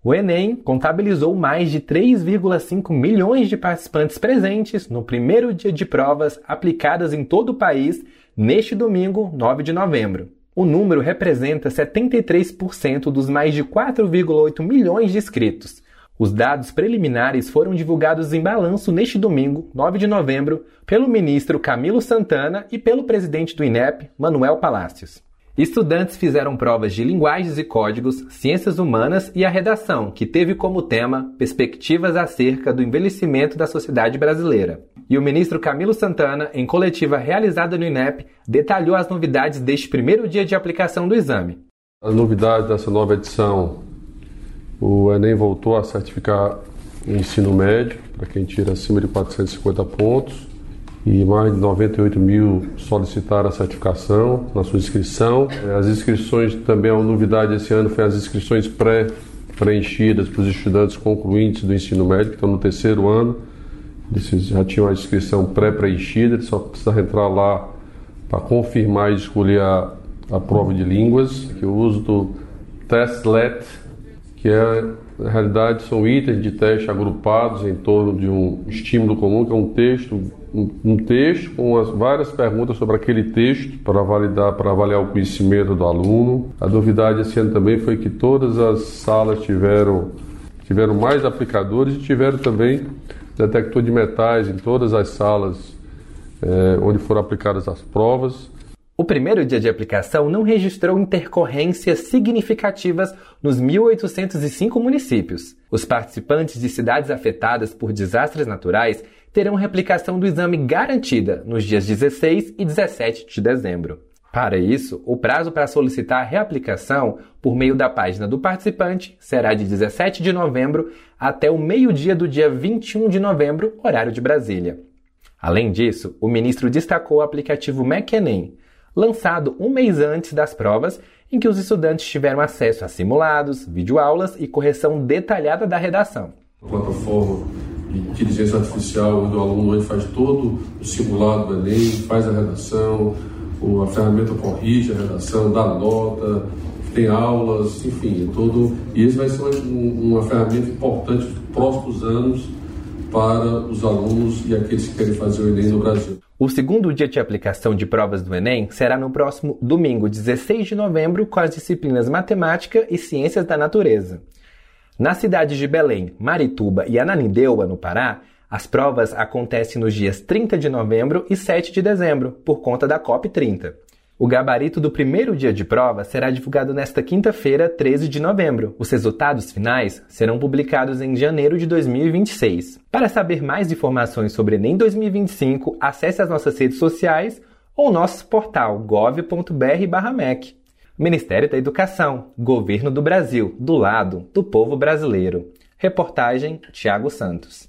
O Enem contabilizou mais de 3,5 milhões de participantes presentes no primeiro dia de provas aplicadas em todo o país neste domingo, 9 de novembro. O número representa 73% dos mais de 4,8 milhões de inscritos. Os dados preliminares foram divulgados em balanço neste domingo, 9 de novembro, pelo ministro Camilo Santana e pelo presidente do INEP, Manuel Palacios. Estudantes fizeram provas de linguagens e códigos, ciências humanas e a redação, que teve como tema perspectivas acerca do envelhecimento da sociedade brasileira. E o ministro Camilo Santana, em coletiva realizada no INEP, detalhou as novidades deste primeiro dia de aplicação do exame. A novidade dessa nova edição, o Enem voltou a certificar o ensino médio, para quem tira acima de 450 pontos. E mais de 98 mil solicitaram a certificação na sua inscrição. As inscrições, também uma novidade esse ano, foi as inscrições pré-preenchidas para os estudantes concluintes do ensino médio, que estão no terceiro ano. Eles já tinham a inscrição pré-preenchida, eles só precisam entrar lá para confirmar e escolher a prova de línguas, que o uso do Testlet, que na realidade são itens de teste agrupados em torno de um estímulo comum, que é um texto com várias perguntas sobre aquele texto para avaliar o conhecimento do aluno. A novidade esse ano também foi que todas as salas tiveram mais aplicadores e tiveram também detector de metais em todas as salas onde foram aplicadas as provas. O primeiro dia de aplicação não registrou intercorrências significativas nos 1.805 municípios. Os participantes de cidades afetadas por desastres naturais terão reaplicação do exame garantida nos dias 16 e 17 de dezembro. Para isso, o prazo para solicitar a reaplicação por meio da página do participante será de 17 de novembro até o meio-dia do dia 21 de novembro, horário de Brasília. Além disso, o ministro destacou o aplicativo MacEnem, lançado um mês antes das provas, em que os estudantes tiveram acesso a simulados, videoaulas e correção detalhada da redação. A plataforma de inteligência artificial, onde o aluno hoje faz todo o simulado do Enem, faz a redação, a ferramenta corrige a redação, dá nota, tem aulas, enfim, e esse vai ser uma ferramenta importante nos próximos anos para os alunos e aqueles que querem fazer o Enem no Brasil. O segundo dia de aplicação de provas do Enem será no próximo domingo, 16 de novembro, com as disciplinas Matemática e Ciências da Natureza. Nas cidades de Belém, Marituba e Ananindeua, no Pará, as provas acontecem nos dias 30 de novembro e 7 de dezembro, por conta da COP30. O gabarito do primeiro dia de prova será divulgado nesta quinta-feira, 13 de novembro. Os resultados finais serão publicados em janeiro de 2026. Para saber mais informações sobre Enem 2025, acesse as nossas redes sociais ou nosso portal gov.br/mec. Ministério da Educação, Governo do Brasil, do lado do povo brasileiro. Reportagem Thiago Santos.